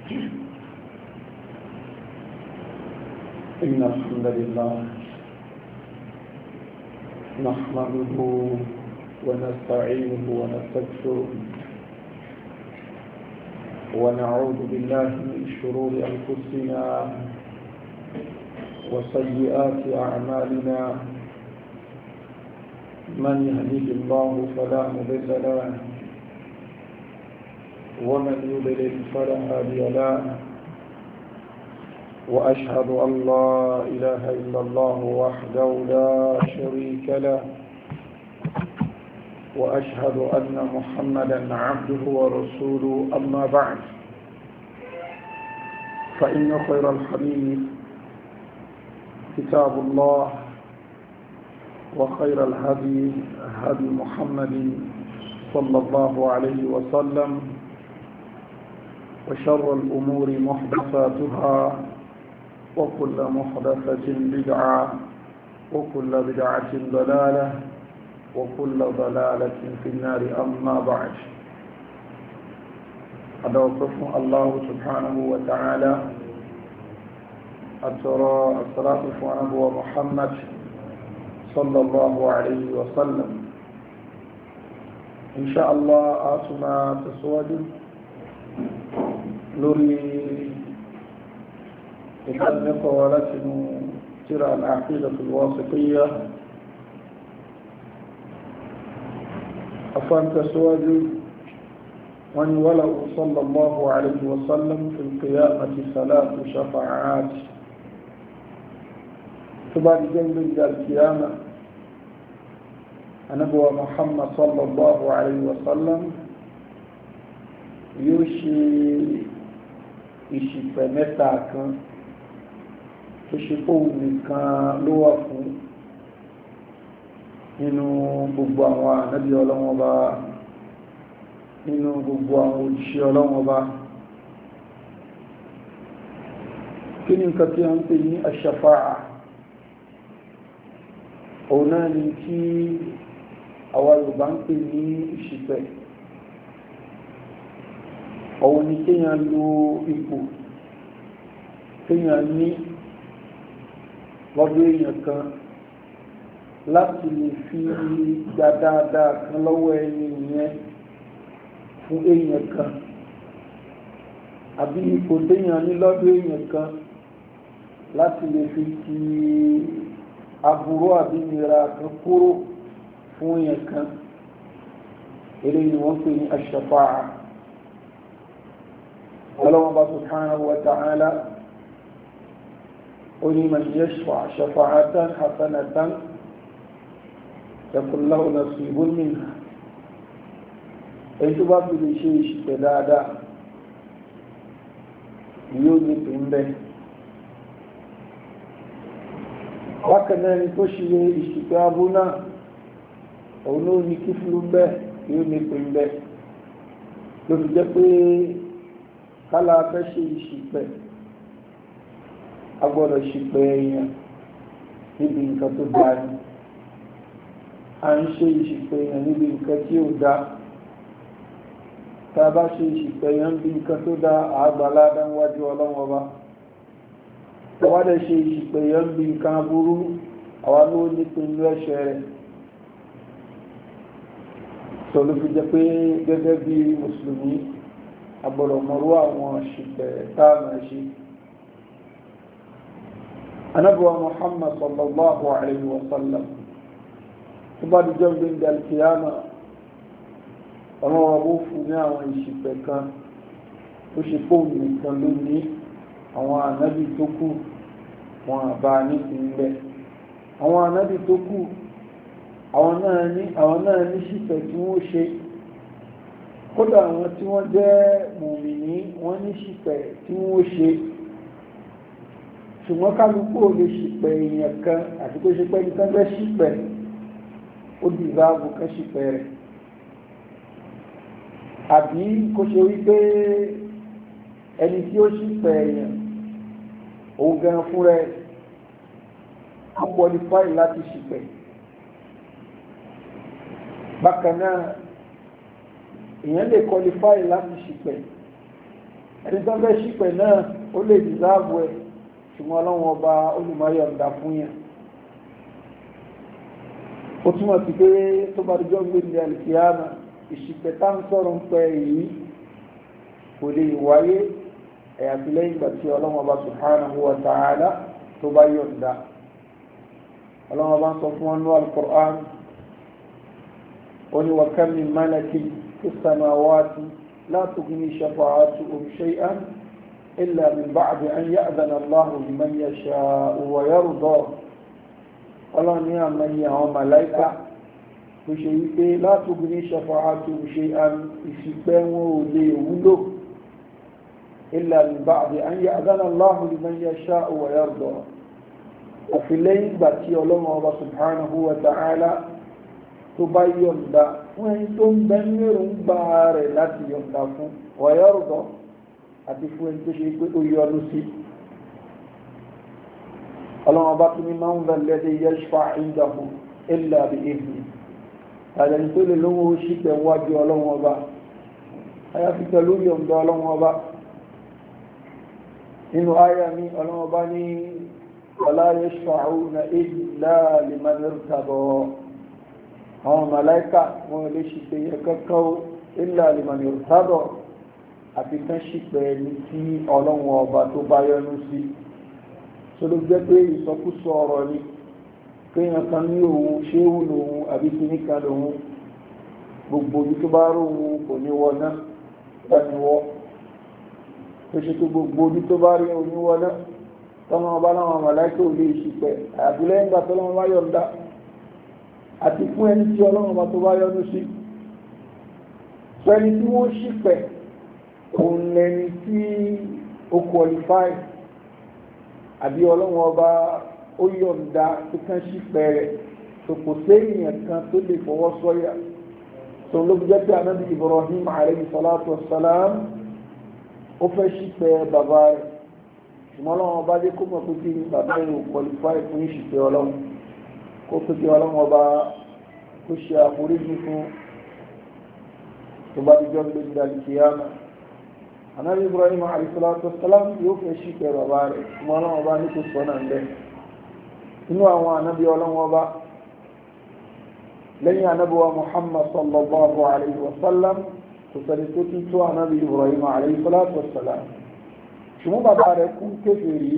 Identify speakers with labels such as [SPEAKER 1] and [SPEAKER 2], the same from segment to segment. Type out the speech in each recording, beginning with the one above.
[SPEAKER 1] إن الحمد لله نحمده ونستعينه ونستغفره ونعوذ بالله من شرور أنفسنا وسيئات أعمالنا من يهده الله فلا مضل له ومن يضلل فلا هادي له وأشهد أن لا إله إلا الله وحده لا شريك له وأشهد أن محمدا عبده ورسوله أما بعد فإن خير الحديث كتاب الله وخير الهدي هدي محمد صلى الله عليه وسلم وشر الأمور محدثاتها وكل محدثة بدعة وكل بدعة ضلالة وكل ضلالة في النار أما بعد أدعوكم الله سبحانه وتعالى أترى الصلاة على محمد صلى الله عليه وسلم إن شاء الله أسمى تسود لوري إكلمك ولكن ترى العقيدة الواسطية أفان تسود ولو صلى الله عليه وسلم في القيامة 3 شفاعات تبعد جنب القيامة نبوة محمد صلى الله عليه وسلم يوشي ìṣìpẹ̀ mẹ́ta kan tó ṣe fóun nìkan ló wà fún nínú gbogbo àwọn ànábì Ọlọ́hun Ọba nínú gbogbo àwọn òjíṣẹ́ Ọlọ́hun Ọba. kí ni nǹkan tí a ń pè ní aṣàfáà? òun náà ni tí àwa Yorùbá ń pè ní ìṣìpẹ̀. òun ni kéèyàn lo ipò kéèyàn ní lọ́dọ̀ èèyàn kan láti lè fi gba dáadáa kan lọ́wọ́ ẹni yẹn fún èèyàn kan, àbí ipò téèyàn ní lọ́dọ̀ èèyàn kan láti lè fi ti aburú àbí ìnira kan kúrò fún èèyàn kan. eléyìí ni wọ́n pè ní aṣàfáà. الله سبحانه وتعالى قل من يشفع شفاعة حسنة يكن له نصيب منها. èyí bá fi lè ṣe ìṣìpẹ̀ dáadáa yóò ní pín bẹ́ẹ̀. bákan náà ni tó ṣe ìṣìpẹ̀ abú náà òun ló ní kífìlú bẹ́ẹ̀ yóò ní pín bẹ́ẹ̀. ló fi jẹ́ pé kálá fẹ́ ṣe ìṣìpẹ̀ agbọ́dọ̀ ṣìpẹ̀ èèyàn níbi nǹkan tó dáa ni. a ń ṣe ìṣìpẹ̀ èèyàn níbi nǹkan tí ó dáa. tá a bá ṣe ìṣìpẹ̀ èèyàn níbi nǹkan tó dáa àgbàládá níwájú Ọlọ́hun Ọba. tọ́wádẹ́ ṣe ìṣìpẹ̀ èèyàn níbi nǹkan aburú àwa ló ní pinnu ẹ̀ṣẹ̀ rẹ̀. sọ ló fi jẹ́ pé gẹ́gẹ́ bí mùsùlùmí agbọ́dọ̀ mọ̀rú àwọn ṣìpẹ̀ táàmà ṣe. anábíwá Muhammad sallallahu alayhi wa sallam tó bá di jọ́ gbé al-qiyama ọmọ ọgbó fún ní àwọn ìṣìpẹ̀ kan tó ṣe fóun nìkan ló ní. àwọn ànábì tó kù wọn àbá ní ìpínlẹ̀. àwọn ànábì tó kù àwọn náà ní ṣìpẹ̀ tí wọ́n ṣe. kódà àwọn tí wọ́n jẹ́ mùmìnì wọ́n ní ṣìpẹ̀ tí wọ́n ṣe. ṣùgbọ́n kálukú ò lè ṣìpẹ̀ èèyàn kan àti kó ṣe pẹ́ ní tán fẹ́ ṣìpẹ̀ ó di ìbáàbò kan ṣìpẹ̀ rẹ̀. àbí kó ṣe wípé ẹni tí ó ṣìpẹ̀ èèyàn òun gan fún rẹ̀ ó qualify láti ṣìpẹ̀. bákan náà èèyàn lè qualify láti ṣìpẹ̀ ẹni tó fẹ́ ṣìpẹ̀ náà ó lè dìsáàbù ẹ̀ ṣùgbọ́n ọlọ́run ọba olùmọ̀yọ̀ǹda fún yẹn. ó túmọ̀ sí pé tó bá dijọ́ gbé ní alìkíyàmà ìṣìpẹ̀ tá ń sọ̀rọ̀ ń pẹ́ yìí kò lè wáyé àyàfi lẹ́yìn ìgbà tí ọlọ́run ọba subhanahu wa ta'ala tó bá yọ̀ǹda. ọlọ́run ọba ń sọ fún wọn ní al-Qur'an ó ní wa kam min malakin fis samawati la tughni shafa'atuhum shay'an illa min ba'di an ya'dhana Allahu liman yasha'u wa yarda. ọlọ́run ní àmọ́ iye àwọn màláìkà tó ṣe wípé la tughni shafa'atuhum shay'an ìṣìpẹ̀ wọn ò lè wúlò illa min ba'di an ya'dhana Allahu liman yasha'u wa yarda. àfi lẹ́yìn ìgbà tí ọlọ́run ọba subhanahu wa ta'ala tó bá yọ̀ǹda fún ẹni tó ń bẹ nírò ń gbà rẹ̀ láti yọ̀ǹda fún wa yarda àti fún ẹni tó ṣe pé ó yọ́nú sí. ọlọ́run ọba tún ní man dha alladhi yashfa'u 'indahu illa bi'idhnihi. àjẹni tó lè lówó ṣìpẹ̀ wájú ọlọ́run ọba àyàfi pẹ̀lú yọ̀ǹda ọlọ́run ọba. nínú àyà mi ọlọ́run ọba ní wala yashfa'una illa liman irtada. àwọn màláíkà wọn lè ṣìpẹ̀ yẹ kankan illa liman irtada àti kan ṣìpẹ̀ ní tí ọlọ́run ọba tó bá yọ́nú sí. sọlọ jẹ́ pé ìsọkúsọ ọ̀rọ̀ ni kéèyàn kan ní òun ṣéwù lòun àbí kíní kan lòun gbogbo ojú tó bá rò òun kò ní wọ náà láti wọ tó ṣe tó gbogbo ojú tó bá rí oníwọ náà tọ́mọ ọba láwọn màláíkà ò lè ṣìpẹ̀ àbí lẹ́yìn ìgbà tọ́lọ́mọ bá yọ̀ǹda àti fún ẹni tí ọlọ́run ọba tó bá yọ́nú sí. sọ ẹni tí wọ́n ṣìpẹ̀ òun lẹni tí ó qualify àbí ọlọ́run ọba ó yọ̀ǹda tó kàn ṣìpẹ̀ rẹ̀ tó kò séèyàn kan tó lè fọwọ́ sọ́yà tó ló fi jẹ́ pé anábì Ibrahim alayhi salatu wassalam ó fẹ́ ṣìpẹ̀ bàbá rẹ̀ ṣùgbọ́n ọlọ́run ọba dé kó mọ̀ pé kí ni bàbá yìí ò qualify fún ìṣìpẹ̀ ọlọ́run kó tó kí ọlọ́run ọba kó ṣe àforíjì fún tó bá dijọ́ gbé ní al-qiyama. anábì Ibrahim alayhi salatu wassalam yóò fẹ́ ṣìpẹ̀ bàbá rẹ̀ ṣùgbọ́n ọlọ́run ọba ní kò sọ́nà ń bẹ́. inú àwọn anábì ọlọ́run ọba lẹ́yìn anábì wa Muhammad sallallahu alayhi wa sallam kò sẹ́ni tó tún tó anábì Ibrahim alayhi salatu wassalam ṣùgbọ́n bàbá rẹ̀ kú kèfèrí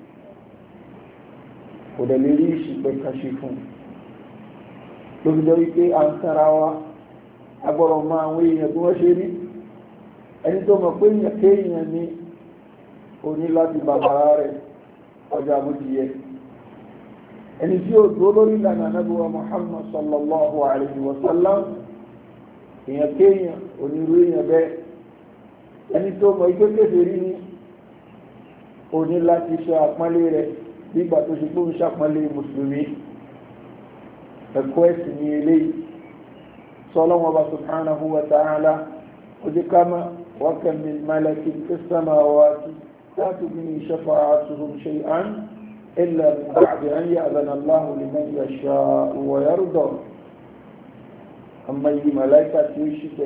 [SPEAKER 1] kò dẹ̀ lè rí ìṣìpẹ̀ kan ṣe fún un ló fi jẹ́ wípé à ń tẹ́ra wa agbọ́dọ̀ mọ àwọn èèyàn bí wọ́n ṣe rí ẹni tó mọ̀ pé èèyàn kéèyàn ní òní láti bàbá rẹ̀ ọjà àbójìyẹ ẹni tí ó dúró lórí ìlànà Ànábì wa Muhammad sallallahu alayhi wa sallam èèyàn kéèyàn onírú èèyàn bẹ́ẹ̀ ẹni tó mọ̀ ike kéfèrí ní òní láti ṣe àpọ́nlé rẹ̀ nígbà tó ṣe pé ń ṣàpọ́nlé mùsùlùmí ẹ̀kọ́ ẹ̀sìn ní eléyìí sọ́lọ́wọ́n bá subhanahu wa ta'ala ojú kama wa kam min malakin fis samawati la tughni shafa'atuhum shay'an illa min ba'di an ya'dhana Allahu liman yasha'u wa yarda. àmọ́ yìí màláìkà tí ó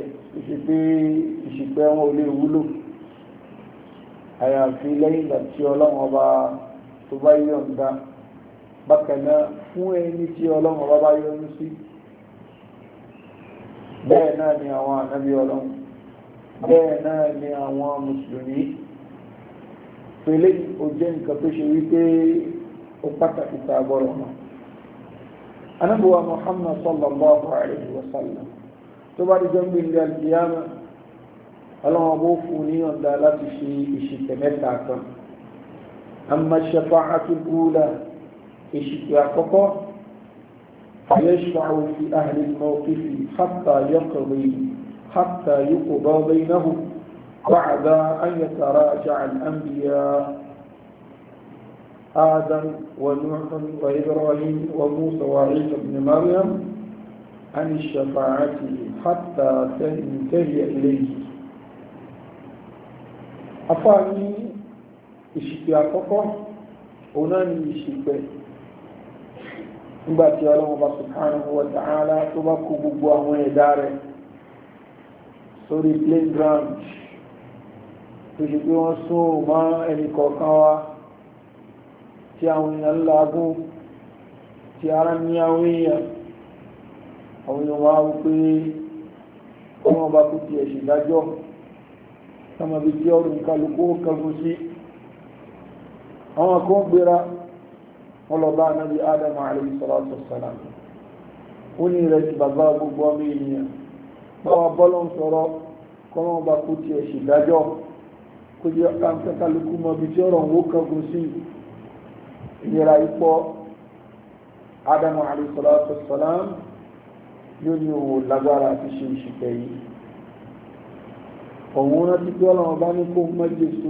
[SPEAKER 1] ìṣìpẹ̀ wọn ò lè wúlò àyàfi lẹ́yìn ìgbà tí ọlọ́wọ́n bá tó bá yọ̀ǹda bákan náà fún ẹni tí ọlọ́run ọba bá yọ́nú sí. bẹ́ẹ̀ náà ni àwọn ànábì ọlọ́run bẹ́ẹ̀ náà ni àwọn mùsùlùmí pẹ̀lẹ́ ó jẹ́ nǹkan tó ṣe wípé ó pàtàkì tá a gbọ́dọ̀ mọ̀. ànábì wa Muhammad sallallahu alayhi wa sallam tó bá di jọ́ngbé ilé al-qiyama ọlọ́run ọba ó fún ní yọ̀ǹda láti ṣe ìṣìpẹ̀ mẹ́ta kan. amma ash-shafa'atu al-ula ìṣìpẹ̀ àkọ́kọ́ yashfa'u fi ahli al-mawqif hatta yuqda baynahum ba'da an yataraja'a al-anbiya Adam wa Nuh wa Ibrahim wa Musa wa Isa ibn Maryam an ash-shafa'ati hatta tantahi ilayhi. afáàní ìṣìpẹ̀ àkọ́kọ́ òun náà ni ìṣìpẹ̀ nígbàtí ọlọ́run bá subhanahu wa ta'ala tó bá kó gbogbo àwọn ẹ̀dá rẹ̀ sórí plain ground tó ṣe pé wọ́n sún mọ́ ẹnì kọ̀ọ̀kan wa tí àwọn èèyàn lágún tí ara ní àwọn èèyàn wá wípé wọ́n bá kú ti ẹ̀ṣì dájọ́ sọmọbi tí ọrùn kálukú kagun sí àwọn kan gbéra wọ́n lọ bá Ànábì Ádámù alayhi salatu wassalam ó ní rẹ̀ ti bàbá gbogbo ọmọ ènìyàn báwa bọ́lọ̀ ń sọ̀rọ̀ kọ́lọ́wọ́n bá kú ti ẹ̀ṣì dájọ́ kó jẹ́ kálukú mọ́bi tí ọrùn ó kagun sí ìnira ipò Ádámù alayhi salatu wassalam yóò ní owó lágbára àti ṣe ìṣìpẹ̀ yìí òun rántí pé ọlọ́run bá ní kó mẹ́jẹ̀sọ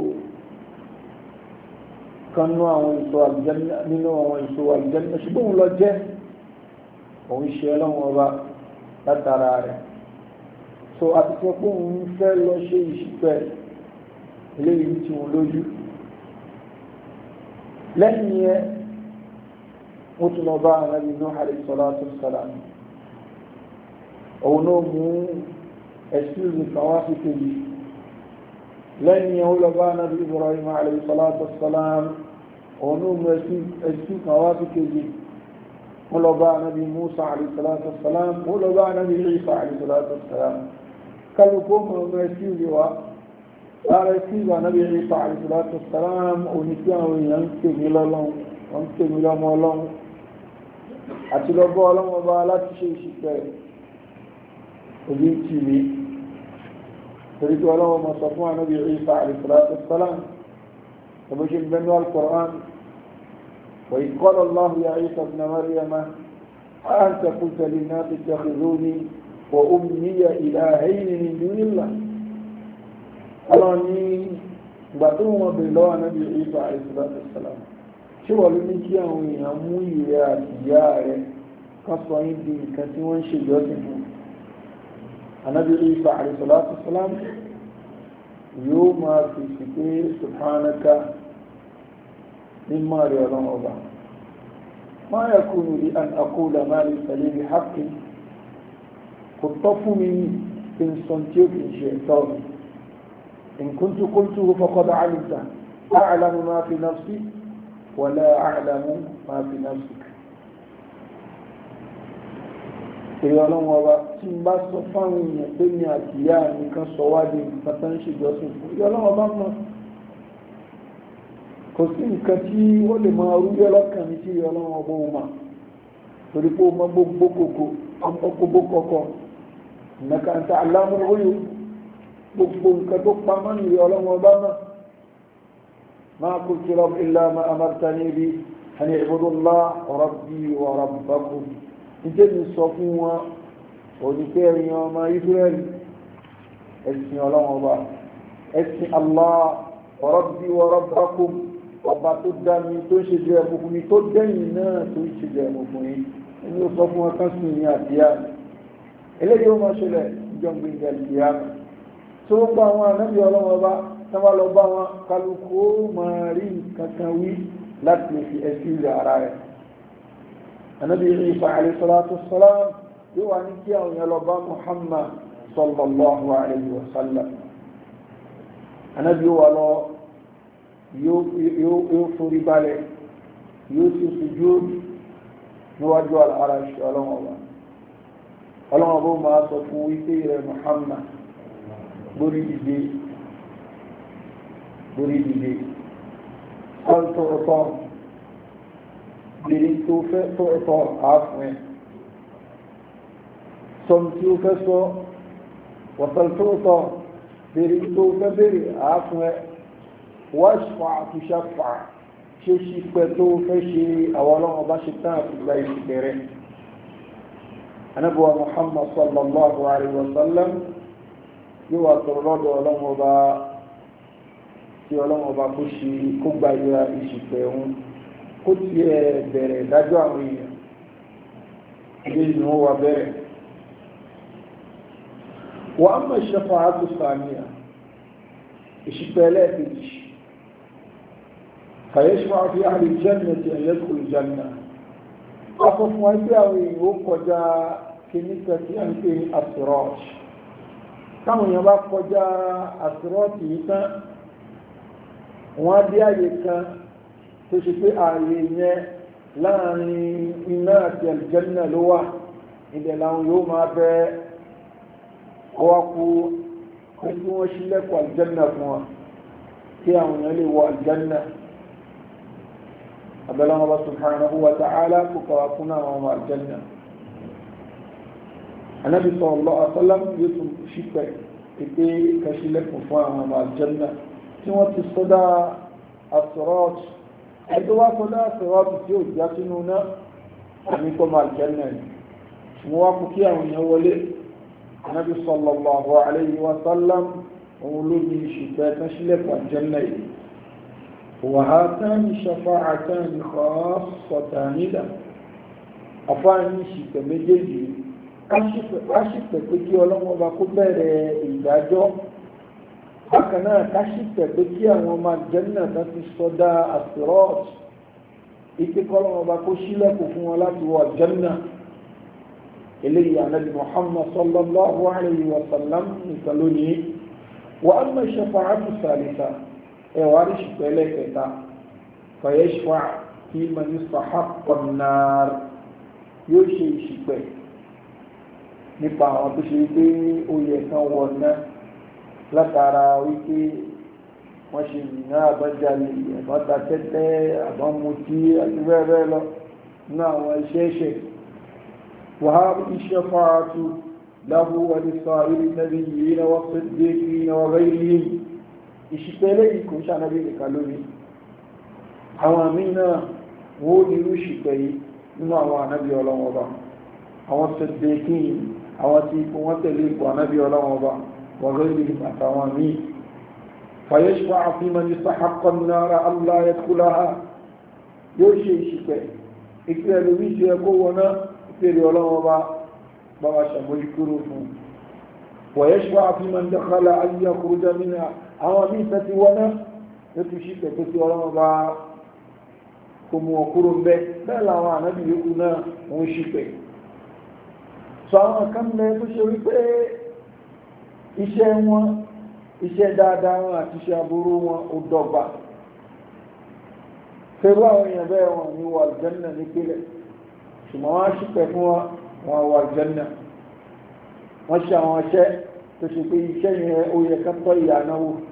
[SPEAKER 1] kanú àwọn èso àlùjánnà nínú àwọn èso àlùjánnà ṣùgbọ́n òun lọ jẹ́ òun ṣe ọlọ́run ọba látara rẹ̀ so àti sọ pé òun fẹ́ lọ ṣe ìṣìpẹ̀ eléyìí tí wọn lójú lẹ́yìn yẹn ó tún lọ bá Ànábì Nuh alayhi salatu wassalam òun náà mú ẹ̀sùn kan wá sí kejì lẹ́yìn yẹn ó lọ bá Ànábì Ibrahim alayhi salatu wassalam òun náà mú ẹ̀sùn kan wá sí kejì ó lọ bá Ànábì Musa alayhi salatu wassalam ó lọ bá Ànábì Isa alayhi salatu wassalam kálukú mọ̀ ẹ̀sùn yìí wá lára ẹ̀sùn Ànábì Isa alayhi salatu wassalam òní tí àwọn èèyàn ń pè mí lọ́lọ́run wọ́n ń pè mí lọ́mọ ọlọ́run àti lọ́gbọ́ ọlọ́run ọba láti ṣe ìṣìpẹ̀ ojú tì mí torí pé ọlọ́run mọ̀ sọ fún Ànábì Isa alayhi salatu wassalam ọmọ ṣe ń bẹnu al-Qur'an wa idh qala Allahu ya Isa ibna Maryama a anta qulta lin-nasi ittakhidhuni wa ummiya ilahayni min dunillah ọlọ́run ní ìgbà tó wọn bèèrè lọ́wọ́ Ànábì Isa alayhi salatu wassalam ṣé wọ́n ló ní kí àwọn èèyàn mú ìrẹ́ àti ìyá rẹ̀ kan sọ yín di nǹkan tí wọ́n ń ṣe ìjọsìn fún Ànábì Isa alayhi salatu wassalam yóò máa fi sí pé subhanaka mímọ́ rẹ̀ ọlọ́run ọba ma yakunu li an aqula ma laysa li bihaqqin kò tọ́ fún mi kí n sọ tí ó kì í ṣe ẹ̀tọ́ mi in kuntu qultuhu faqad alimta a'lamu ma fi nafsi wala a'lamu ma fi nafsik èrè ọlọ́run ọba tí n bá sọ fáwọn èèyàn pé ní àtìyá mi kan sọ wá di pátá ń ṣèjọsìn fún èrè ọlọ́run ọba mọ̀ kò sí nǹkan tí ó lè máa rúgbẹ́ lọ́kàn mi tí èrè ọlọ́run ọba ò mà torí pé ó mọ gbogbo kòkó ìnáka ń ta alámúrúyò gbogbo nǹkan tó pamọ́ ní èrè ọlọ́run ọba mọ̀ ما قلت لهم إلا ما أمرتني به أن اعبدوا الله ربي وربكم níjẹ́ mi sọ fún wọn oníkẹ́ ẹ̀yìn ọmọ Israẹli ẹ̀sìn ọlọ́wọ́n ọba ẹ̀sìn Allah rabbi wa rabbakum ọba tó dá mi tó ń ṣe jẹ́ ẹ̀mú fún mi tó dẹ́yìn náà tó ń ṣe jẹ́ ẹ̀mú fún mi ẹni ó sọ fún wọn kan sí ní àtìyá eléyìí ó máa ṣẹlẹ̀ ìjọba ìgbà àtìyá tó ń gba àwọn ànábì ọlọ́wọ́n ọba tọ́wọ́ lọ bá wọn kálukú máa rí kankan wí láti lè fi ẹ̀sìn ilẹ̀ ara rẹ̀ Ànábì Isa alayhi salatu wassalam yóò wá ní kí àwọn yẹn lọ bá Muhammad sallallahu alayhi wa sallam Ànábì yóò wá lọ yóò forí balẹ̀ yóò sì sujud níwájú al-Arash ọlọ́wọ́ bó máa sọ fún wípé rẹ̀ Muhammad borí ìdè ọ̀tọ̀ bèrè tó fẹ́ tọ̀ọ̀tọ̀ àáfún ẹ̀ sọm tí ó fẹ́ sọ wọ̀tọ̀tọ̀ bèrè tó fẹ́ bèrè àáfún ẹ̀ wáṣfà àtúnṣàfà ṣe ṣípẹ́ tó fẹ́ ṣe àwọn ọlọ́wọ́ bá ṣe tán àtúgbà ìṣẹ̀bẹ̀rẹ̀ anábọ̀wà Muhammad sallallahu alaihi wa sallam yóò wà tọ̀rọ̀ lọ́dọ̀ ọlọ́wọ́ bá tí ọlọ́wọ́ bá kó ṣe kó gba ìyá ìṣìpẹ̀ òun kó tí ẹ bẹ̀rẹ̀ ìdájọ́ àwọn èèyàn ilé ìlú wọn wà bẹ̀rẹ̀ wọ́n á mọ̀ ìṣẹ́fà àtúnṣàmìyà ìṣìpẹ̀ ẹlẹ́ẹ̀kejì fàyẹ́ṣọ́ àfi àrí jẹ́nà tí ẹ̀yẹ́kù ìjẹ́nà ọkọ̀ fún wa pé àwọn èèyàn ó kọjá kìníkà tí a ń pè ní asiraj táwọn èèyàn bá kọjá àsírọ́ọ̀tì yìí tán wọ́n á dé àyè kan tó ṣe pé ààyè yẹn láàrin iná àti àlùjánnà ló wà ibẹ̀ làwọn yóò máa bẹ ọwọ́kú pé kí wọ́n ṣílẹ̀kùn àlùjánnà fún wọn kí àwọn èèyàn lè wọ àlùjánnà. abẹ́lẹ́ wọn bá subhanahu wa ta'ala kó kọ́wa fún àwọn ọmọ àlùjánnà. Ànábì sallallahu alaihi wasallam yóò tún ṣípẹ̀ pé ká ṣílẹ̀kùn fún àwọn ọmọ àlùjánnà tí wọ́n ti sọ́dá àsírọ́ọ̀tì ẹgbẹ́ wá sọ́dá àsírọ́ọ̀tì tí ó já sínú náà àmì kọ́ máa àlùjánnà ni wọ́n wá kú kí àwọn èèyàn wọlé. Ànábì sallallahu alayhi wa sallam òun ló ní ìṣùpẹ́ tán sílẹ̀kùn àlùjánnà yìí. wa hatani shafa'atani khassatani la àfáàní ìṣìpẹ̀ méjèèjì káṣìpẹ̀ pé kí ọlọ́wọ́ bá kó bẹ̀rẹ̀ ìdájọ́ bákan náà káṣìpẹ̀ pé kí àwọn ọmọ àlùjánnà tán ti sọdá àsírọ́ọ̀tì ike kọ́lọ́wọ́ bá kó sílẹ̀kùn fún wọn láti wọ àlùjánnà. eléyìí ànábì Muhammad sallallahu alayhi wa sallam nìkan lónìí. wa amma shafa'atu salisa ẹ̀wà rí ṣìpẹ̀ lẹ́kẹta fa yashfa' fi man istahaqqa an-nar yóò ṣe ìṣìpẹ̀ nípa àwọn tó ṣe pé ó yẹ kan wọ̀ náà látara wípé wọ́n ṣe ìrìnà àbájáde ẹ̀bọ́ta tẹ́tẹ́ àbámutí àti bẹ́ẹ̀ bẹ́ẹ̀ lọ ní àwọn iṣẹ́ ẹ̀ṣẹ̀. wàhálà iṣẹ́ fàátù lahu wa lisa'iri nabiyyina wa siddiqina wa ghayrihim ìṣìpẹ̀lẹ̀ yìí kò ń ṣànábì nìkan lórí àwọn àmì náà wọ́n ní irú ìṣìpẹ̀ yìí nínú àwọn ànábì ọlọ́wọ́ ọba àwọn siddiqin àwọn tí ikú wọ́n tẹ̀lé ipò ànábì ọlọ́wọ́ ọba wa ghayrihim àtàwọn míì. فيشفع في من يستحق النار ألا يدخلها يوشي شكاية إكرا لويسي يقونا إكرا يولوما بابا شموشكروف ويشفع في من دخل أن يخرج منها أوامي فتوانا يتشيك فتوانا كم وقرن به بلا وانا بيقونا وشكاية سواء كم لا يتشوي به إشياء iṣẹ́ dáadáa wọn àti iṣẹ́ aburú wọn ó dọ́gba fẹ́rú àwọn èèyàn bẹ́ẹ̀ wọn ní wà àlùjánnà nípìnlẹ̀ ṣùgbọ́n wọ́n á ṣìpẹ̀ fún wọn wà àlùjánnà wọ́n ṣe àwọn iṣẹ́ tó ṣe pé iṣẹ́ yẹn ó yẹ ká tọ́ ìyà náà wò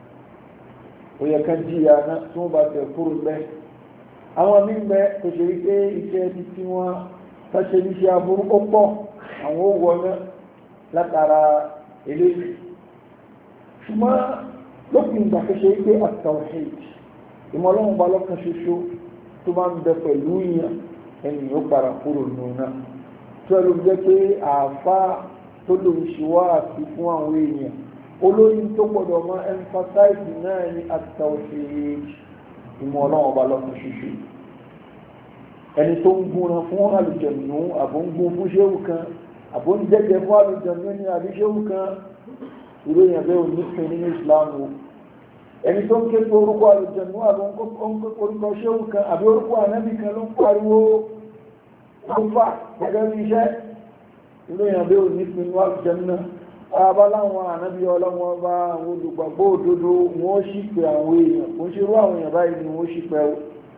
[SPEAKER 1] ó yẹ ká jí ìyà náà tí wọ́n bá tẹ̀ kúrò bẹ́ẹ̀ àwọn míì bẹ́ẹ̀ tó ṣe wípé iṣẹ́ títí wọn tọ́ṣe iṣẹ́ aburú ó pọ̀ àwọn ó wọ náà látara eléyìí ṣùgbọ́n lópin ìgbà tó ṣe pé at-tawhid ìmọ̀lọ́wọ́n bá lọ́kàn ṣoṣo tó máa ń bẹ pẹ̀lú ìyàn ẹni ó para kúrò nùnà tó ẹ ló jẹ́ pé àáfàá tó lòun ṣe wá àti fún àwọn èèyàn olórí tó gbọ́dọ̀ máa emphasize náà ní at-tawhid ìmọ̀lọ́wọ́n bá lọ́kàn ṣoṣo ẹni tó ń gúnran fún àlùjànnú àbò ń gún fún ṣéwù kan àbò ń jẹ́jẹ́ fún àlùjànnú ní àbí ṣéwù kan ìlú èèyàn bẹ́ẹ̀ ò ní pin nínú ìsìláàmù ẹni tó ń ké pé orúkọ àlùjànnú àbí orúkọ ṣéwù kan àbí orúkọ ànábì kan ló ń pariwo ló fà gẹ́gẹ́ bí iṣẹ́ ìlú èèyàn bẹ́ẹ̀ ò ní pin nínú àlùjànnú àbá láwọn ànábì ọlọ́wọ́n bá àwọn olùgbàgbọ́ òdodo wọ́n sì pé àwọn èèyàn kò ń ṣe irú àwọn èèyàn báyìí ni wọ́n sì pẹ́ o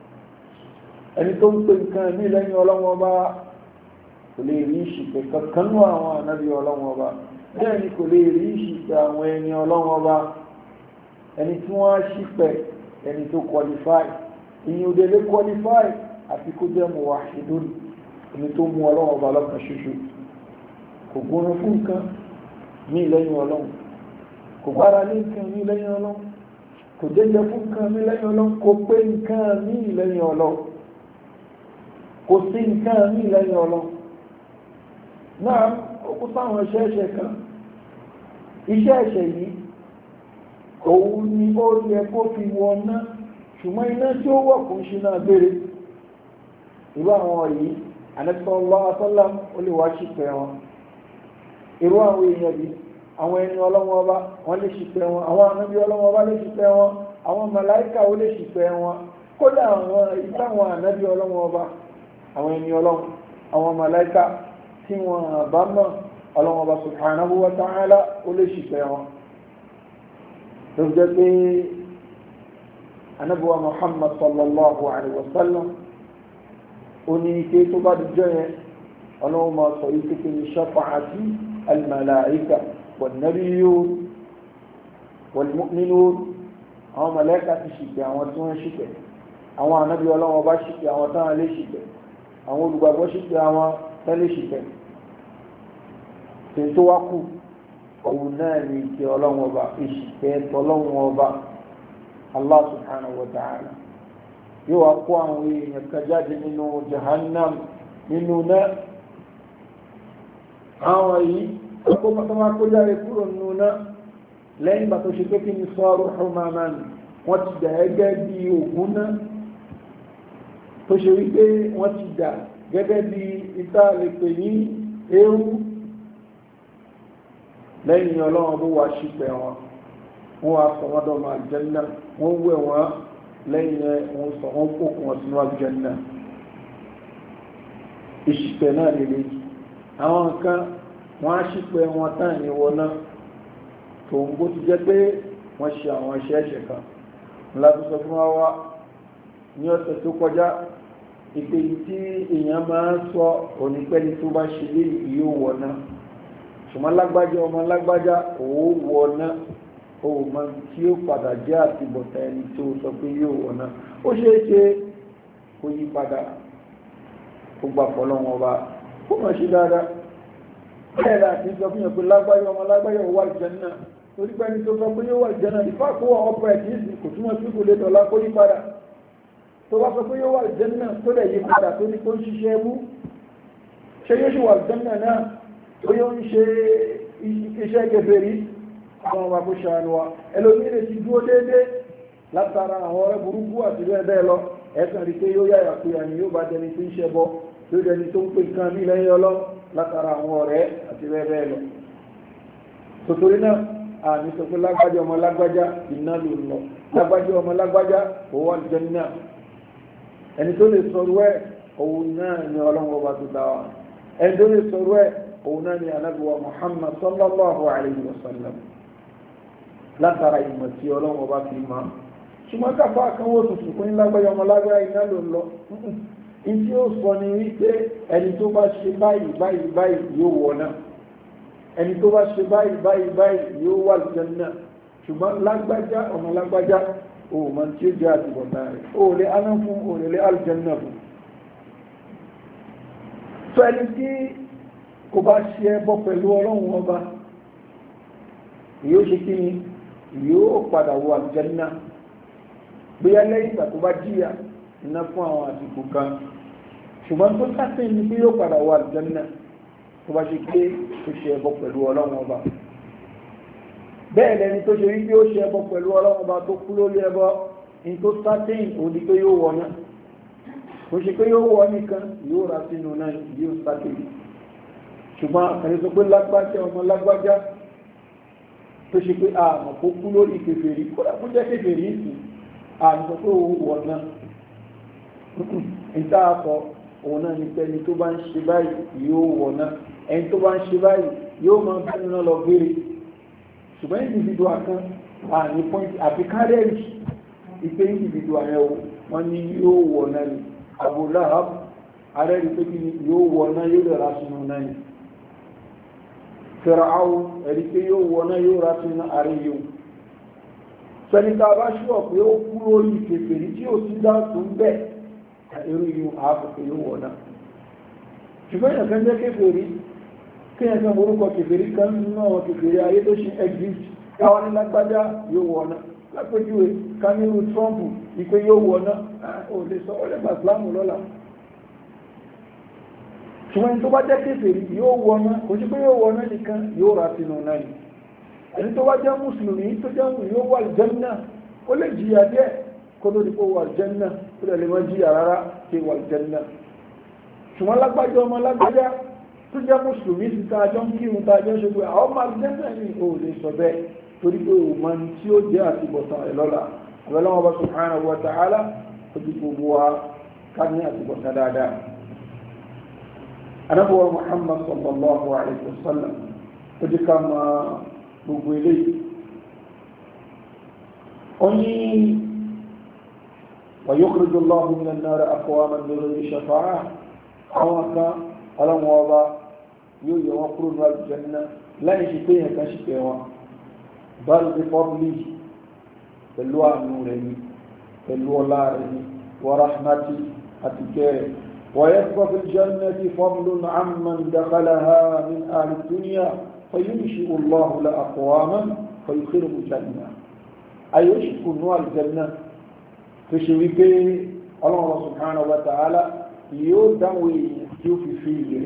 [SPEAKER 1] ẹni tó ń pè nǹkan ní lẹ́yìn ọlọ́wọ́n bá kò lè rí ìṣìpẹ̀ kankan nú àwọn ànábì ọlọ́wọ́n bá bẹ́ẹ̀ ni kò lè rí ìṣìpẹ̀ àwọn ẹni ọlọ́wọ́n ọba ẹni tí wọ́n á ṣìpẹ̀ ẹni tó qualify ìyìn òde lè qualify àti kó jẹ́ muwahhidun ẹni tó mú ọlọ́wọ́n ọba lọ́kàn ṣoṣo kò gbóná fún nǹkan ní lẹ́yìn ọlọ́run kò gbára lé nǹkan ní lẹ́yìn ọlọ́run kò jẹ́jẹ́ fún nǹkan ní lẹ́yìn ọlọ́run kò pé nǹkan ní lẹ́yìn ọlọ́run kò sí nǹkan ní lẹ́yìn ọlọ́run náà ó kó sáwọn iṣẹ́ ẹ̀ṣẹ̀ kan iṣẹ́ ẹ̀ṣẹ̀ yìí òun ni ó yẹ kó fi wọná ṣùgbọ́n iná tí ó wọ̀ kò ń ṣe náà béèrè irú àwọn yìí sallallahu alaihi wasallam ó lè wá ṣìpẹ̀ wọn irú àwọn èèyàn yìí àwọn ẹni ọlọ́wọ́ ọba wọ́n lè ṣìpẹ̀ wọn àwọn ànábì ọlọ́wọ́ ọba lè ṣìpẹ̀ wọn àwọn màláíkà ó lè ṣìpẹ̀ wọn kódà àwọn ìtàwọn ànábì ọlọ́wọ́ ọba àwọn ẹni ọlọ́wọ́ àwọn màláíkà tí wọn bá mọ̀ ọlọ́wọ́n bá subhanahu wa ta'ala ó lè ṣìpẹ̀ wọn tó jẹ́ pé anabuwa muhammad sallallahu alaihi wasallam ó ní ike tó bá dijọ́ yẹn ọlọ́wọ́n máa sọ yìí kékeré ní shafa'ati al-malaika wan-nabiyyun wal-mu'minun àwọn màláíkà ti ṣìpẹ̀ àwọn tí wọ́n ṣìpẹ̀ àwọn ànábì ọlọ́wọ́n bá ṣìpẹ̀ àwọn táwọn lè ṣìpẹ̀ àwọn olùgbàgbọ́ ṣìpẹ̀ àwọn tẹ́lẹ̀ ṣìpẹ̀ tó wá kù òun náà ní ìkẹ́ ọlọ́wọ́n ọba ìṣìpẹ̀ tọ́lọ́wọ́n ọba Allah subhanahu wa ta'ala yóò wá kó àwọn èèyàn kan jáde nínú jahannam nínú náà àwọn yìí ọkọ̀ mọ́tọ́má kó jáde kúrò nínú náà lẹ́yìn ìgbà tó ṣe pé kí ni sọ́ọ́rọ̀ humaman wọ́n ti dà gẹ́gẹ́ bí ògùn náà tó ṣe wípé wọ́n ti dà gẹ́gẹ́ bí ìta lè pè ní eérú lẹ́yìn ọlọ́run bó wá ṣìpẹ̀ wọn wọ́n wá sọ wọ́n dọ̀mọ̀ àlùjánnà wọ́n wẹ̀ wọ́n lẹ́yìn wọ́n sọ wọ́n kókùn wọn sínú àlùjánnà ìṣìpẹ̀ náà lélẹ̀ àwọn nǹkan wọ́n á ṣìpẹ̀ wọn tán ní wọn náà tòun bó ti jẹ́ pé wọ́n ṣe àwọn iṣẹ́ ẹ̀ṣẹ̀ kan láti sọ fún wa ní ọ̀sẹ̀ tó kọjá ìpè tí èèyàn máa ń sọ onípẹ́ni tó bá ṣe lé yóò wọ̀ náà ṣùgbọ́n lágbájá ọmọ lágbájá òun wọ̀ náà òun mọ tí ó padà jẹ́ àtibọ̀tá ẹni tó sọ pé yóò wọ̀ náà ó ṣeé ṣe kó yí padà kó gbà fọlọ́wọn ọba kó mọ̀ ṣe dáadáa bẹ́ẹ̀ láti sọ fún yẹn pé lágbájá ọmọ lágbájá wà Jánnà torí pé ẹni tó sọ pé yóò wà Jánnà nípa kó wà ọ̀pọ̀ ẹ̀kí ìsìn kò túmọ̀ sí kò lè dọ̀la kó yí padà tó bá sọ pé yóò wà Jánnà tó lè yí padà tó ní kó ń ṣiṣẹ́ ẹbú ṣé yóò ṣe wà Jánnà náà tó yóò ń ṣe iṣẹ́ kèfèrí àwọn ọba kó ṣàánú wa ẹlòmíràn ti dúró déédéé látara àwọn ọ̀rẹ́ burúkú àti bẹ́ẹ̀ bẹ́ẹ̀ lọ ẹ̀sán rí pé yóò yáyà pé àní yóò bá dẹni tó ń ṣe bọ́ yóò dẹni tó ń pè nǹkan bí lẹ́yìn ọlọ́ látara àwọn ọ̀rẹ́ àti bẹ́ẹ̀ bẹ́ẹ̀ lọ tòtòrí náà àní sọ pé lágbájá ọmọ lágbájá iná ló ń lọ lágbájá ọmọ lágbájá ó wà Jánnà ẹni tó lè sọ̀rọ̀ ẹ̀ òun náà ni ọlọ́run ọba tó dá wa ẹni tó lè sọ̀rọ̀ ẹ̀ òun náà ni ànábì wa Muhammad sallallahu alayhi wa sallam látara ìmọ̀ tí ọlọ́run ọba fi máa ṣùgbọ́n káfá kan wọ́n tuntun pé lágbájá ọmọ lágbájá iná ló ń lọ ìdí ó sọ ni wípé ẹni tó bá ṣe báyìí báyìí báyìí yóò wọ̀ náà ẹni tó bá ṣe báyìí báyìí báyìí yóò wà Jánnà ṣùgbọ́n lágbájá ọmọ lágbájá òun máa tí ó jẹ́ àtìbọ̀tá rẹ̀ ó lè aná fún òun lè aljanna fún tó ẹni tí kò bá ṣe ẹbọ pẹ̀lú ọlọ́run ọba yóò ṣe kí ni yóò padà wọ aljanna bóyá lẹ́yìn ìgbà tó bá jíyà iná fún àwọn àsìkò kan ṣùgbọ́n tó sátẹ̀ ní bí yóò padà wọ aljanna tó bá ṣe pé ó ṣe ẹbọ pẹ̀lú ọlọ́run ọba bẹ́ẹ̀ lẹni tó ṣe rí pé ó ṣe ẹbọ pẹ̀lú ọlọ́run ọba tó kú lórí ẹbọ ní tó sátẹ̀ òní pé yóò wọ náà kò ṣe pé yóò wọ nìkan yóò ra sínú náà yóò sátẹ̀ ṣùgbọ́n ẹni tó pé lágbájá ọmọ lágbájá tó ṣe pé àmọ̀ kó kú lórí kèfèrí kódà fún jẹ́ kèfèrí ìsìn àmọ̀ tó wọ náà ìta àkọ́ òun náà ní pé ẹni tó bá ń ṣe báyìí yóò wọ̀ náà ẹni tó bá ń ṣe báyìí yóò máa bẹ́ẹ̀ náà lọ gbére ṣùgbọ́n individual kan àní point àti kárẹ́ẹ̀jì ìpé individual yẹn wọ́n ní yóò wọ̀ náà ni Abu Lahab arẹ́rìí pé kí ni yóò wọ̀ náà yóò lè ra sínú náà ni Fir'aun ẹ̀rí pé yóò wọ̀ náà yóò ra sínú ààrẹ yóò sẹ́ni tá a bá ṣúwọ̀ pé ó kú lórí kèfèrí tí ó sì dá tó ń bẹ́ẹ̀ irú yìí àápùpù yóò wọ̀ náà ṣùgbọ́n èèyàn kan jẹ́ kéfèrí kí èèyàn kan orúkọ kéfèrí kan nínú àwọn kéfèrí ayé tó ṣe exist káwọn ní lágbájá yóò wọ̀ náà lápéjúwe ká ní irú Trump ìpé yóò wọ̀ náà ò lè sọ ọlẹ́gbà Islamu lọ́la ṣùgbọ́n tó bá jẹ́ kéfèrí yóò wọ̀ náà kò sí pé yóò wọ̀ náà nìkan yóò rà sínú náà ni ẹni tó bá jẹ́ mùsùlùmí tó jẹ́ yóò wà Jánnà ó lè jìyà díẹ̀ kó ló di pé wà Jánnà ó lè má jìyà rárá kí wà Jánnà ṣùgbọ́n lágbájá ọmọ lágbájá tó jẹ́ mùsùlùmí ti ta àjọ ń kírun ta àjọ ṣe pé àwọn ọmọ Jánnà ni ò lè sọ bẹ́ẹ̀ torí pé ò mọ ní tí ó jẹ́ àtibọ̀tán ẹ̀ lọ́la àbẹ̀lọ́wọ́ bá subhanahu wa ta'ala ó ti gbogbo wa ká ní àtibọ̀tán dáadáa. Ànábì wa Muhammad sallallahu alayhi wa sallam tó jẹ́ ká máa gbogbo eléyìí. ó ní wa yukhriju Allahu mina an-nari aqwaman bighayri shafa'ah, àwọn kan ọlọ́wọ́ ọba yóò yọ wọn kúrò ní àlùjánnà láì ṣe pé yẹn kan ṣe pé wọn bal bi fadlihi, pẹ̀lú àánú rẹ̀ ni, pẹ̀lú ọlá rẹ̀ ni, wa rahmati àti kẹrẹ̀. ويبقى في الجنة فضل عمن دخلها من أهل الدنيا فينشئ الله لأقواما فيدخلهم الجنة. أي يشكو نوع الجنة تشويك الله سبحانه وتعالى يدوي في فيه.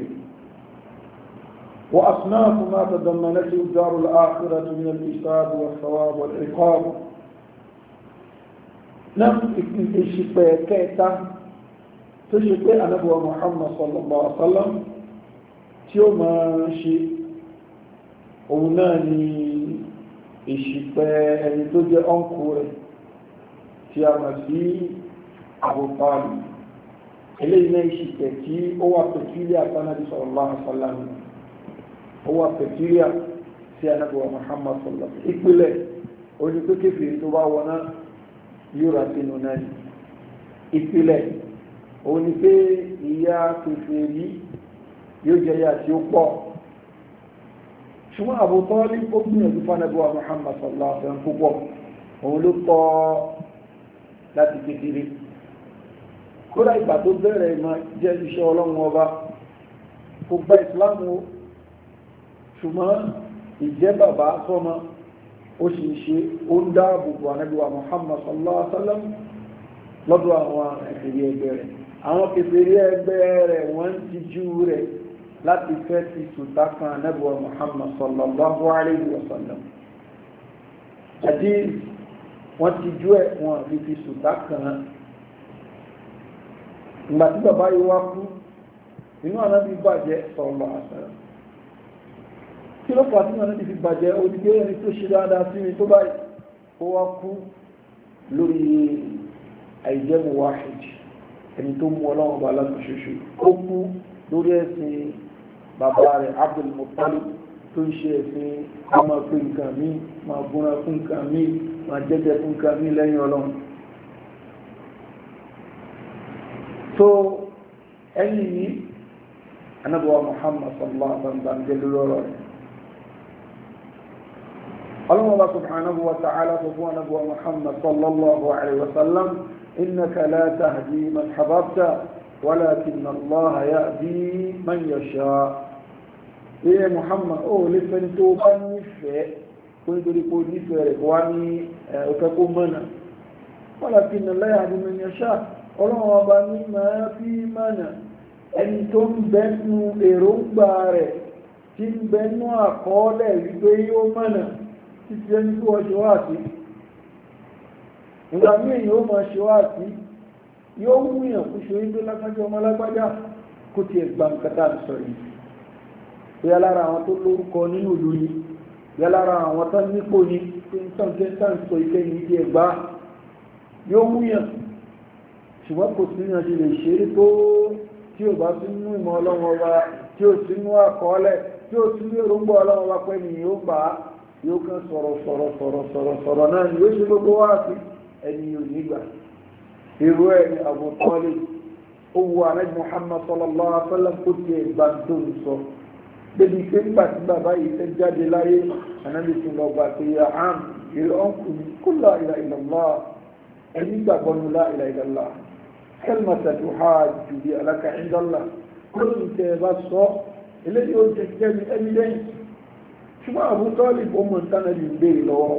[SPEAKER 1] وأصناف ما تضمنته الدار الآخرة من الإسعاد والثواب والعقاب. نعم الشبكة tó ṣe pé anábíwa Muhammad sallallahu alaihi wasallam tí ó máa ń ṣe òun náà ni ìṣìpẹ̀ ẹni tó jẹ́ ọ́nkù rẹ̀ tí a mọ̀ sí Abu Talib. eléyìí náà ìṣìpẹ̀ tí ó wà pẹ̀kílíà tánàbí sallallahu alaihi wasallam, ó wà pẹ̀kílíà sí anábíwa Muhammad sallallahu alaihi wasallam. ìpìlẹ̀ onípékèfèrè tó bá wọná yóò rà sínú náà ìpìlẹ̀ òun ni pé ìyà kèfèrí yóò jẹ́ ìyà tí ó pọ̀. ṣùgbọ́n Abu Talib ó gbìyànjú fánàbíwá Muhammad sallallahu alaihi wasallam púpọ̀, òun ló kọ́ láti kékeré. kódà ìgbà tó bẹ̀rẹ̀ ìmọ̀ jẹ́ iṣẹ́ ọlọ́run ọba kò gba ìsìlámù, ṣùgbọ́n ìjẹ́ bàbá sọ́mọ ó sì ń ṣe ó ń dáàbòbò ànábíwá Muhammad sallallahu alaihi wasallam lọ́dọ̀ àwọn kèfèrí ẹgbẹ́ rẹ̀. àwọn kèfèrí ẹgbẹ́ rẹ̀ wọ́n ti jú rẹ̀ láti fẹ́ ti sùtá kan ànábíwá Muhammad sallallahu alaihi wasallam. àti wọ́n ti jú ẹ̀ wọ́n fi sùtá kan. ìgbà tí bàbá yìí wá kú inú ànábí bàjẹ́ sallallahu alaihi wasallam. kí ló fà á tí ànábí fi bàjẹ́ onígbé ẹni tó ṣe dáadáa sí mi tó báyìí ó wá kú lórí àìjẹ́mu wáhìd, ẹni tó mú ọlọ́run bá láti ṣoṣo. ó kú lórí ẹ̀sìn bàbá rẹ̀ Abdul Muttalib tó ń ṣe ẹ̀sìn a máa pè nǹkan mí, máa gúnra fún nǹkan mí, máa jẹ́jẹ́ fún nǹkan mí lẹ́yìn ọlọ́run. tó ẹni yìí anábọ̀wá Muhammad sallallahu alaihi wa sallam jẹ́ lórí ọ̀rọ̀ rẹ̀. Allah subhanahu wa ta'ala fún anábọ̀wá Muhammad sallallahu alaihi wa sallam إنك لا تهدي من حببت ولكن الله يهدي من يشاء. إيه محمد لفن توبا نفع كنت يقول نفع واني أتكون منا ولكن الله يهدي من يشاء. ọlọ́run ọba ní máa fi mọ̀nà ẹni tó ń bẹnu èròǹgbà rẹ̀ tí ń bẹnu àkọọ́lẹ̀ wípé yóò mọ̀nà títí ẹni tí wọ́n ṣe wá sí. ìgbà mí èyàn ó máa ṣe wá sí yóò wúyàn kú ṣe wípé lágbájá ọmọ lágbájá kó tiẹ̀ gba nǹkan tá à ń sọ yìí. bóyá lára àwọn tó lórúkọ nínú ìlú ni, bóyá lára àwọn tó nípò ni, pé ń tàn kí ń tàn sọ ìkẹyìn tiẹ̀ gbá yóò wúyàn. ṣùgbọ́n kò sí ní ọjọ́ lè ṣe é tó tí ò bá sí nínú ìmọ̀ ọlọ́run ọba, tí ò sí nínú àkọọ́lẹ̀, tí ò sí ní èròǹgbà ọlọ́run ọba pé ni yóò bá yóò kàn sọ̀rọ̀ náà ni yóò ṣe gbogbo wá sí ẹni yóò nígbà. irú ẹ̀ ni Abu Talib ó wu ànábì Muhammad sallallahu alaihi wasallam kó tiẹ̀ gbà tó ń sọ. débi pé nígbà tí bàbá yìí fẹ́ jáde láyé ànábì tún lọ gbà pé ya am ìrẹ́ ọ̀nkùnrin kul la ilaha illallah ẹni gbàgbọ́ ní la ilaha illallah كلمة تحاج بها لك عند الله كنت بس الذي يقول تكتب evidence. ṣùgbọ́n Abu Talib ọmọ ìtànà lè béèrè lọ́wọ́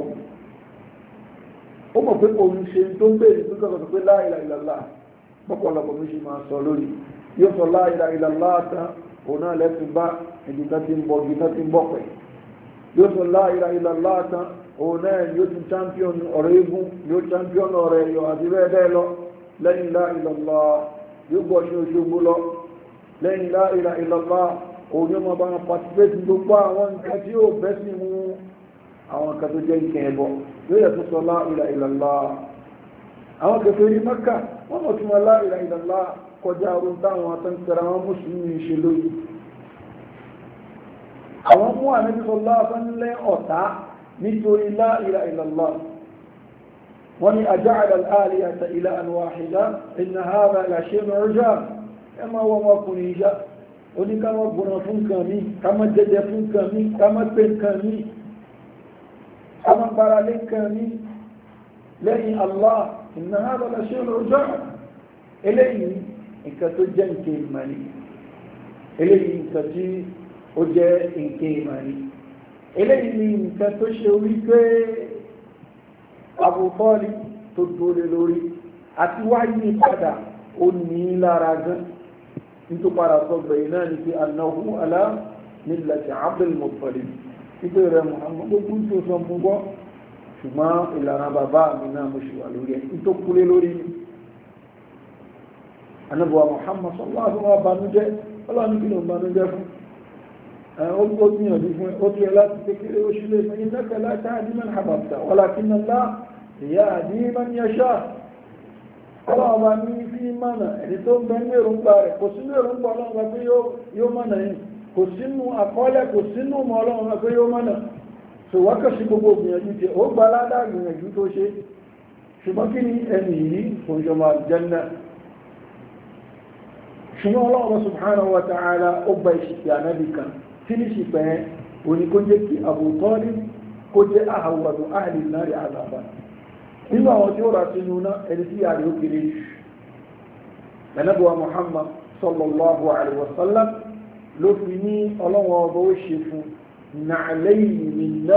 [SPEAKER 1] ó mọ̀ pé òun ṣe tó ń béèrè tó kọ́kọ́ pé la ilaha illallah bọ́pọ̀lọpọ̀ mi ṣe máa sọ lórí yóò sọ la ilaha illallah tán òun náà lẹ́sìn bá ẹ̀dùn tó ti ń bọ̀ gí tó ti ń bọ̀ pẹ̀ yóò sọ la ilaha illallah tán òun náà yóò ti champion ọ̀rọ̀ eégún yóò champion ọ̀rọ̀ ẹ̀yọ̀ àti bẹ́ẹ̀ bẹ́ẹ̀ lọ lẹ́yìn la ilaha illallah yóò gbọ́ ṣe Òṣogbo lọ lẹ́yìn la ilaha illallah òun yóò máa bá wọn participate gbogbo àwọn nǹkan tí yóò bẹ́ sí mú àwọn nǹkan tó jẹ́ nǹkan ẹ̀bọ yóò yẹ tó sọ la ilaha illallah. àwọn kèfèrí Mákà wọ́n mọ̀ tún la ilaha illallah kọjá orun táwọn atẹ́ntẹ̀rẹ̀ àwọn mùsùlùmí ṣe lóyún. àwọn mú ànábì sallallahu alaihi wasallam ọ̀tá nítorí la ilaha illallah wọ́n ni aja'ala al-alihata ilahan wahida inna hadha la shay'un 'ujab ẹ máa wọ́n ọkùnrin ìṣá oníkàmọ́ gbọ́nà fún nǹkan mi kàmọ́ jẹjẹ fún nǹkan mi kàmọ́ pé nǹkan mi kàmọ́ gbára lé nǹkan mi lẹ́yìn Allah inna hadha la shay'un 'ujab eléyìí nǹkan tó jẹ́ nǹkan ìmọ̀ni eléyìí nǹkan tí ó jẹ́ nǹkan ìmọ̀ni eléyìí nǹkan tó ṣe wípé Abu Talib tó dóre lórí àti wáyé padà ó ní lára gan nítorí padà sọ́gbẹ̀ iná ní pé annahu ala millati Abdul Muttalib ìpé rẹ̀ Muhammad gbogbo tó sọ fún gbọ́ ṣùgbọ́n ìlànà bàbá mi náà mo ṣe wà lórí ẹ̀ nítorí kúlé lórí ni anábọ̀wà Muhammad sallallahu alaihi wa banújẹ́ ọlọ́ni kí ló ń banújẹ́ fún ó gbìyànjú fún ó tí ẹ láti kékeré ó ṣílé ìfẹ́yìn lẹ́kẹ̀ẹ́ láti àdímọ̀ àbàbà walakinna Allah yahdi man yasha ọlọ́ọ̀bá ní fi mọ́nà ẹni tó ń bẹ ní èròǹgbà rẹ̀ kò sínú èròǹgbà ọlọ́ọ̀bá pé yóò mọ́nà yìí kò sínú àkọọ́lẹ̀ kò sínú mọ́ ọlọ́ọ̀bá pé yóò mọ́nà tó wákàtí gbogbo gbìyànjú tí ó gba aládá gbìyànjú tó ṣe ṣùgbọ́n kí ni ẹni yìí kò jọmọ àjẹ́nà ṣùgbọ́n ọlọ́ọ̀bá subhanahu wa ta'ala ó gba ìṣìpẹ̀ ànábì kan tí ní ṣìpẹ̀ òní kó jẹ́ kí Abu Talib kó jẹ́ ahwanu ahli an-nar 'adhaban nínú àwọn tí ó rà sínú náà ẹni tí yàrí ó kéré jù ẹ̀nàbíwa Muhammad sallallahu alaihi wasallam ló fi ní ọlọ́wọ́ ọba ó ṣe fún na'alayni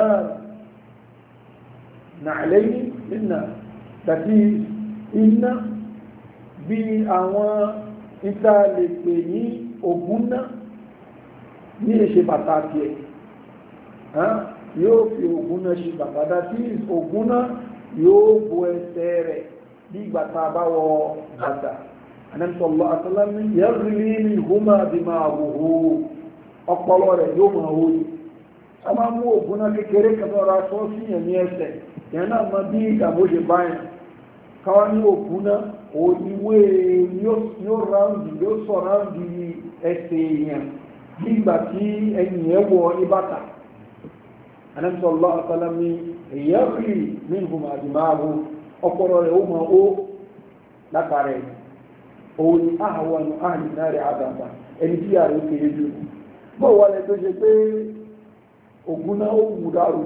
[SPEAKER 1] min nar tàbí iná bí àwọn ìta lè pè ní ògùn náà ní èṣe pàtàkì ẹ̀ yóò fi ògùn náà ṣe pàtàkì ògùn náà yóò bo ẹsẹ̀ rẹ̀ bí ìgbàta bá wọ bàtà anẹ́sọ̀lọ́ àtàlámi yẹ́rìlì ní ìhúmà bí máa wòó ọpọlọ rẹ̀ yóò máa wó yìí a máa mú ògùn náà kékeré kẹtọ́ra sọ sí yẹn ní ẹsẹ̀ yẹn náà mọ bí ìdàbò ṣe báyìí káwá ní ògùn náà òníwé yóò ráùndì yóò sọ ráùndì ẹsẹ̀ yẹn bí ìgbà tí ẹ̀yìn yẹn wọ ní bàtà anẹ́sọ̀lọ́ àtàlámi èyàrí minhum àdìmáàbò ọpọlọ rẹ̀ ó mọ̀ ó látàrẹ̀ òun ni ahwanu ahli nari 'adhaban ẹni tí yàrí ó kéré jù bọ́ wà lẹ́ tó ṣe pé ògùn náà ó mú dáró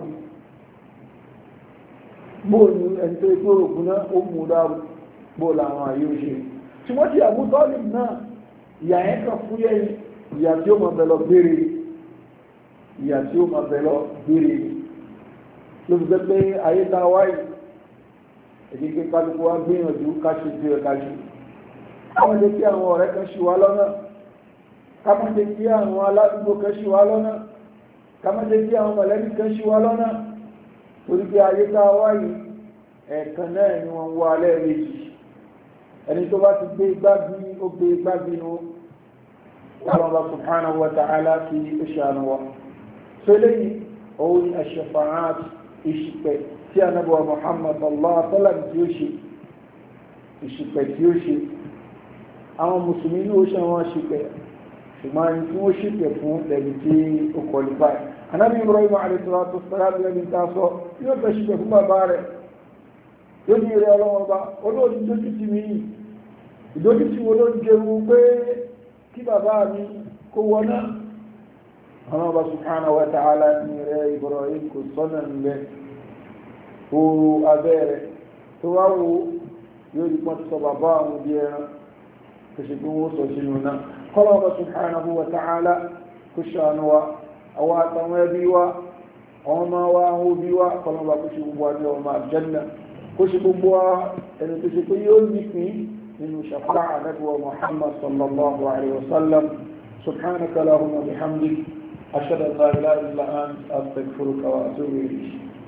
[SPEAKER 1] bóò ní ẹni tó pé ògùn náà ó mú dáró bóò làwọn àyè ó ṣe ṣùgbọ́n tí Abu Talib náà ìyà ẹ̀ kan fúyẹ́ ìyà tí ó mọ̀ bẹ̀ lọ gbére ló fi gbé ayé tá a wáyé èdèké kálukú wá gbìyànjú káṣe tí ó káṣe káwọn jẹ́ kí àwọn ọ̀rẹ́ kan ṣì wá lọ́nà káwọn jẹ́ kí àwọn aládùúgbò kan ṣì wá lọ́nà káwọn jẹ́ kí àwọn mọ̀lẹ́bí kan ṣì wá lọ́nà torí pé ayé tá a wáyé ẹ̀ẹ̀kan náà ni wọ́n wọ alẹ́ méjì ẹni tó bá ti gbé gbági ó gbé gbági nu Allah subhanahu wa ta'ala fi ṣàánú wa so lẹ́yìn òun ni ash-shafa'at ìṣìpẹ̀ tí a nábọ̀ Muhammad sallallahu alaihi wasallam tí ó ṣe ìṣìpẹ̀ tí ó ṣe àwọn mùsùlùmí ní ó ṣe wọ́n ṣìpẹ̀ ṣùgbọ́n ẹni tí wọ́n ṣìpẹ̀ fún lẹ́bi tí ó qualify anábì Ibrahim alayhi salatu wassalam lẹ́bi tá a sọ yóò fẹ́ ṣìpẹ̀ fún bàbá rẹ̀ yóò ní eré ọlọ́wọ́ bá olóòdì dójútì mi yìí ìdójútì wo ló ń jẹun pé kí bàbá mi kó wọná Allah subhanahu wa ta'ala ní rẹ̀ Ibrahim kò sọ́nà nílẹ̀ oòrò abẹ́rẹ̀ tó wá wo yóò rí pọ́n sọ bàbá àwọn bí ẹran kò ṣe gbé wọ́n sọ sínú náà kọ́lọ̀ Allah subhanahu wa ta'ala kò ṣàánú wa àwọn àtàwọn ẹbí wa àwọn ọmọ wa àwọn òbí wa kọ́lọ̀ bá kò ṣe gbogbo àti ọmọ àjẹ́nà kò ṣe gbogbo wa ẹni tó ṣe pé yóò nípìn nínú shafa'a àdẹ́gbọ́ Muhammad sallallahu alaihi wasallam subhanaka lahumma bihamdik أشهد أن لا إله إلا أنت أستغفرك وأتوب إليك